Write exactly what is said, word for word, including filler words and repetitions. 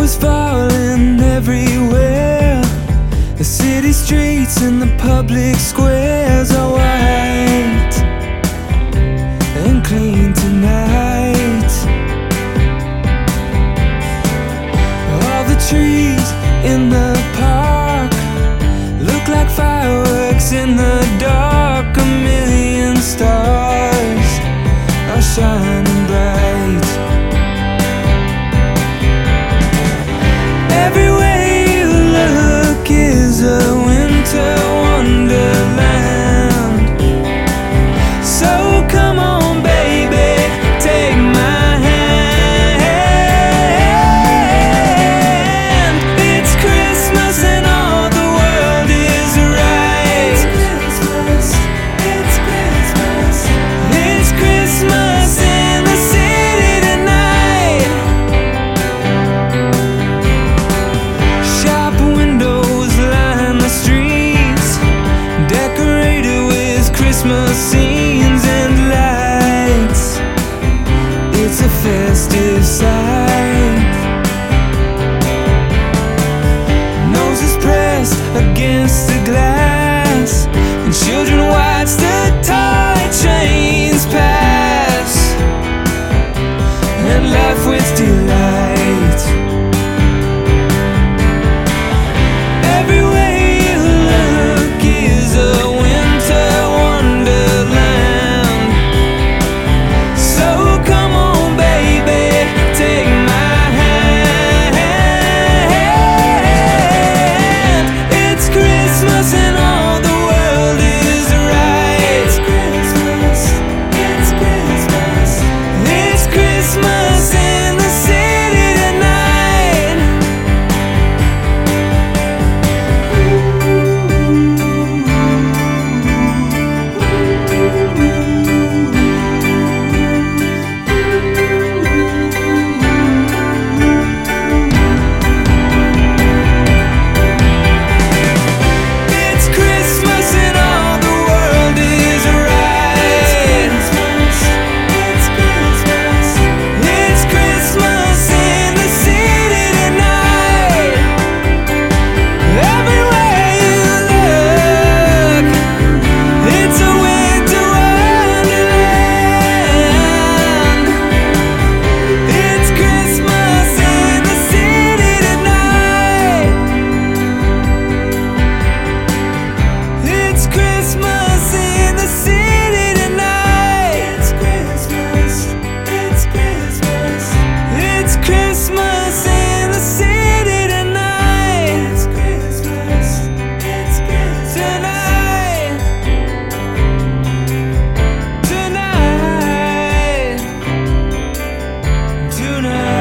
is falling everywhere. The city streets and the public squares are white and clean tonight. All the trees in the park look like fireworks in the dark. A million stars are shining bright. Everywhere you look is a winter wonderland. So come on, baby, take my hand. It's Christmas and all the world is right. It's Christmas, it's Christmas. It's Christmas in the city tonight. Shop windows line the streets, decorated with Christmas scenes and lights. It's a festive sight. Noses pressed against the glass, and children watch the toy trains pass and laugh with delight. Everywhere you look is a winter wonderland. So come on, baby, take my hand. It's Christmas and all the world is right. It's Christmas, it's Christmas. It's Christmas in the city tonight. It's Christmas and all the world is right. It's Christmas, it's Christmas in the city tonight. Everywhere you look, it's a winter wonderland. It's Christmas in the city tonight. It's Christmas in the city tonight. It's Christmas, it's Christmas. It's Christmas in the city tonight. It's Christmas, it's Christmas. Tonight, tonight, tonight.